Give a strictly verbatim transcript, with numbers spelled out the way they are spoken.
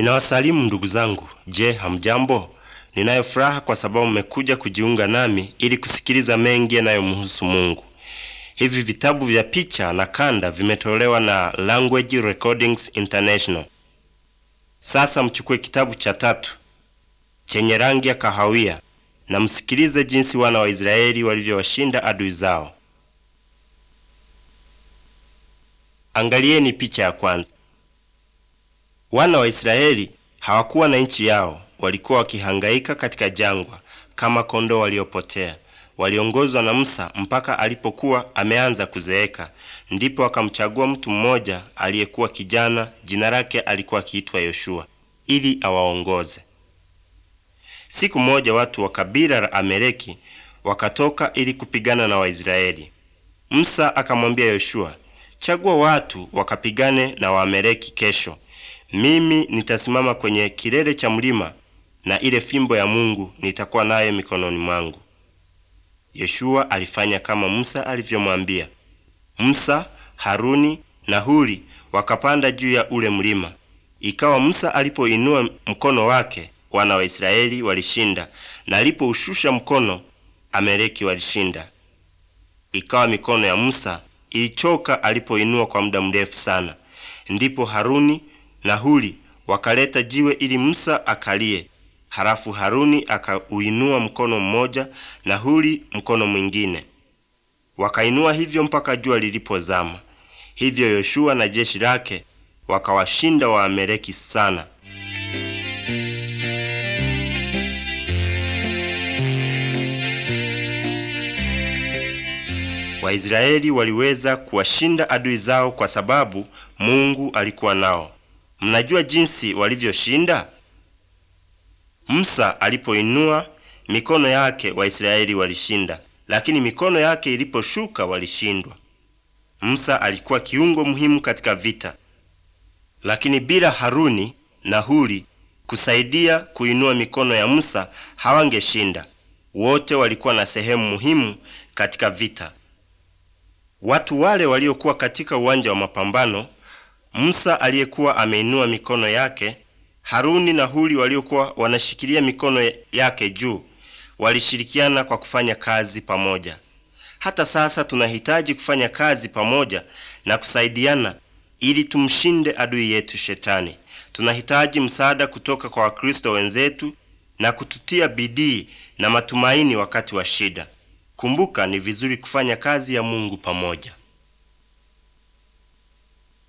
Ninawasalimu ndugu zangu. Je, hamjambo? Ninayo furaha kwa sababu mmekuja kujiunga nami ili kusikiliza mengi yanayomhusu Mungu. Hivi vitabu vya picha na kanda vimetolewa na Language Recordings International. Sasa mchukue kitabu cha tatu chenye rangi ya kahawia na msikilize jinsi wana wa Israeli walivyowashinda adui zao. Angalieni picha ya kwanza. Wana wa Israeli hawakuwa na nchi yao, walikuwa wakihangaika katika jangwa kama kondoo waliopotea. Waliongozwa na Musa mpaka alipokuwa ameanza kuzeeka, ndipo akamchagua mtu mmoja aliyekuwa kijana, jina lake alikuwa akiitwa Yoshua, ili awaongoze. Siku moja watu wa kabila la Amaleki wakatoka ili kupigana na Waisraeli. Musa akamwambia Yoshua, chagua watu wakapigane na Waamaleki kesho. Mimi nitasimama kwenye kilele cha mlima na ile fimbo ya Mungu nitakuwa nayo mikononi mwangu. Yoshua alifanya kama Musa alivyomwambia. Musa, Haruni na Huri wakapanda juu ya ule mlima. Ikawa Musa alipoinua mkono wake, wana wa Israeli walishinda, na alipoushusha mkono, Amaleki walishinda. Ikawa mikono ya Musa ilichoka alipoinua kwa muda mrefu sana. Ndipo Haruni na Huri wakaleta jiwe ili Musa akalie. Halafu Haruni akauinua mkono mmoja na Huri mkono mwingine. Wakainua hivyo mpaka jua lilipozama. Hivyo Yoshua na jeshi lake wakawashinda Waamaleki sana. Waisraeli waliweza kuwashinda adui zao kwa sababu Mungu alikuwa nao. Mnajua jinsi walivyoshinda? Musa alipoinua mikono yake Waisraeli walishinda, lakini mikono yake iliposhuka walishindwa. Musa alikuwa kiungo muhimu katika vita, lakini bila Haruni na Huri kusaidia kuinua mikono ya Musa hawangeshinda. Wote walikuwa na sehemu muhimu katika vita. Watu wale waliokuwa katika uwanja wa mapambano, Musa aliyekuwa ameinua mikono yake, Haruni na Huri waliokuwa wanashikilia mikono yake juu, walishirikiana kwa kufanya kazi pamoja. Hata sasa tunahitaji kufanya kazi pamoja na kusaidiana ili tumshinde adui yetu Shetani. Tunahitaji msaada kutoka kwa Wakristo wenzetu na kututia bidii na matumaini wakati wa shida. Kumbuka, ni vizuri kufanya kazi ya Mungu pamoja.